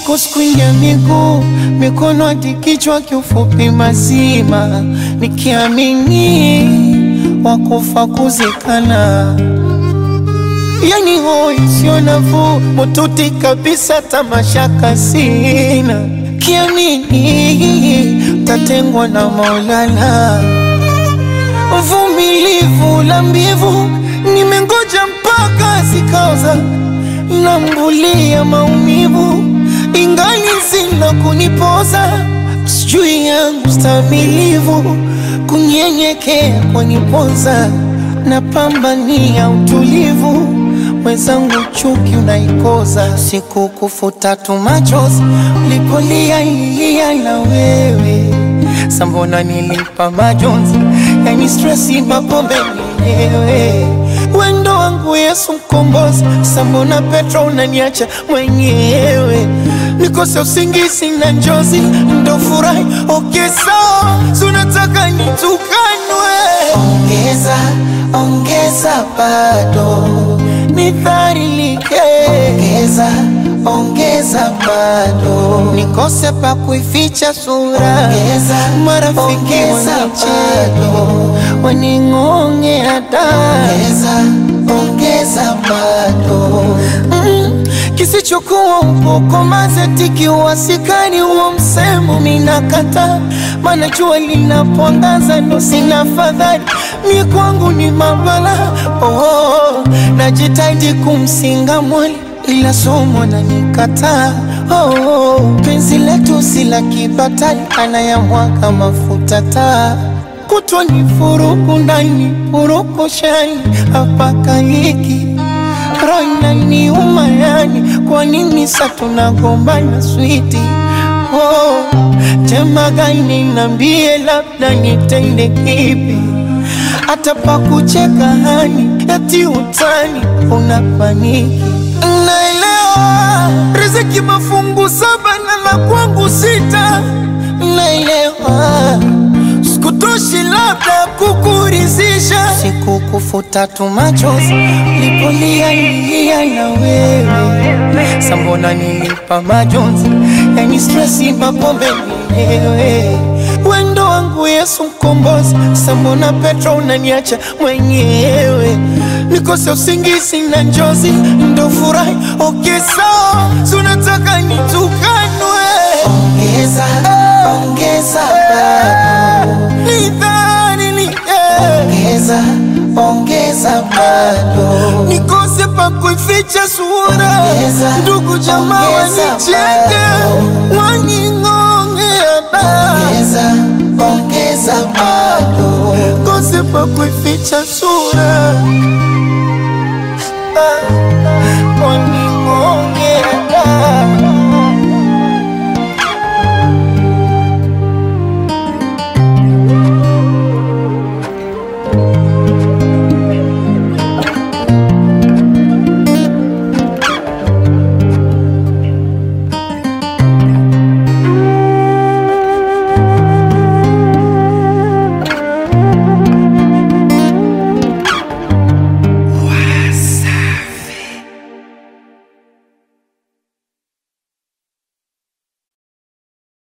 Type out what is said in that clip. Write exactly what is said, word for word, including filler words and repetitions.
kuskwingia miguu, mikono hadi kichwa, kiufupi mazima, nikiamini wakufa kuzikana. Yani hoi sio nafuu, mututi kabisa, tamashaka sina, kiamini tatengwa na Maulana. Uvumilivu la mbivu, nimengoja mpaka zikaoza, nambulia maumivu ingali zina kunipoza. Sijui yangu stamilivu, kunyenyekea kwaniponza, napambania utulivu, mwenzangu chuki unaikoza. Siku kufuta tu machozi, ulipolia ilia na wewe, sambona nilipa majonzi, yani stressi mapombe mwenyewe. Wendo wangu Yesu mkombozi, sambona Petro unaniacha mwenyewe. Nikose usingizi na njozi, ndo furahi okay sawa, sunataka nitukanwe. Ongeza, ongeza bado nidhalilike, ongeza, ongeza bado nikose pa kuificha sura, ongeza, marafiki wanicheke waningonge hata, ongeza, ongeza bado mm. Kisichokuwa upoko mazetiki uwasikani, uo msemo minakata, mana jua linapoangaza ndo sina fadhali, mi kwangu ni mabala. Oh, najitahidi kumsinga mwali, ila somo na nikata. Oh, penzi letu sila kibatali, anayamwaga mafuta taa, kutwa ni furuku ndani, furuku shani, hapaka hiki roina ni umayani. Kwa nini sa tunagombana switi? Oh, tema gani nambie, labda nitende kipi? Hata pa kucheka hani, eti utani unapaniki. Naelewa riziki mafungu saba na la kwangu sita, naelewa sikutoshi labda kukurizisha. Siku kufuta tu machozi, lipolia ilia na wewe, sambona nilipa majonzi, yani stressi mapombe mwenyewe. Wendo wangu Yesu mkombozi, sambona Petro unaniacha mwenyewe. Nikose usingizi na njozi, ndo furahi okay sawa, sunataka nitukanwe. Ongeza, ongeza bado nidhalilike, ongeza, ongeza bado nikose pa kuificha sura, ndugu jamaa wanicheke waningonge hata, ongeza, ongeza bado nikose pa kuificha sura.